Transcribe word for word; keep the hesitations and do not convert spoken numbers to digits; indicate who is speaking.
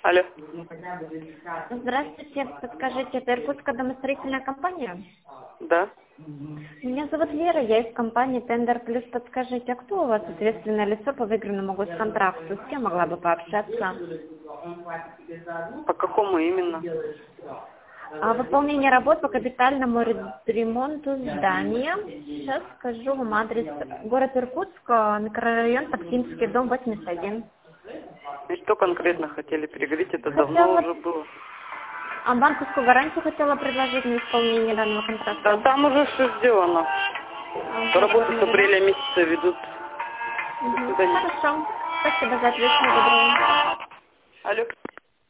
Speaker 1: Алло.
Speaker 2: Здравствуйте, подскажите, это Иркутская домостроительная компания?
Speaker 1: Да.
Speaker 2: Меня зовут Лера, я из компании Тендер Плюс. Подскажите, а кто у вас ответственное лицо по выигранному госконтракту? С кем могла бы пообщаться?
Speaker 1: По какому именно?
Speaker 2: А выполнение работ по капитальному ре- ремонту здания. Сейчас скажу вам адрес. Город Иркутск, микрорайон Таксимский, дом восемьдесят один.
Speaker 1: И что конкретно хотели переговорить? Это давно
Speaker 2: Хотела...
Speaker 1: уже было.
Speaker 2: А банковскую гарантию хотела предложить на исполнение данного контракта.
Speaker 1: Да там уже все сделано.
Speaker 2: А,
Speaker 1: Работу с
Speaker 2: оформили, да?
Speaker 1: апреля месяца ведут. До
Speaker 2: Мгм.
Speaker 1: свидания.
Speaker 2: Хорошо. Спасибо за ответ. Всего доброго.
Speaker 1: Алло.